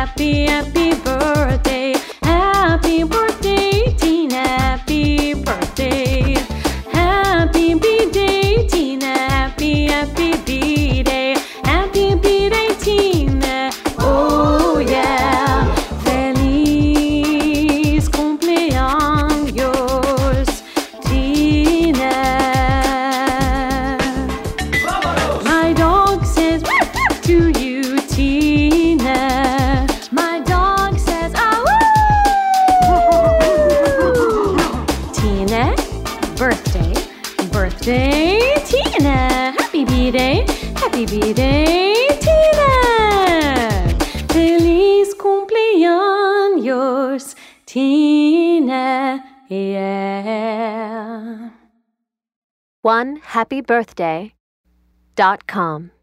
happy, happy birthday. Happy birthday, Tina. Happy birthday. Happy B-Day, Tina. Happy, happy B-Day. Happy B-Day, Tina. Oh yeah. Feliz cumpleaños, Tina. My dog says to you, Tina. My dog says, ah, woo! Tina, birthday, birthday, Tina. Happy B-Day, Tina. Feliz cumpleaños, Tina. Yeah. OneHappyBirthday.com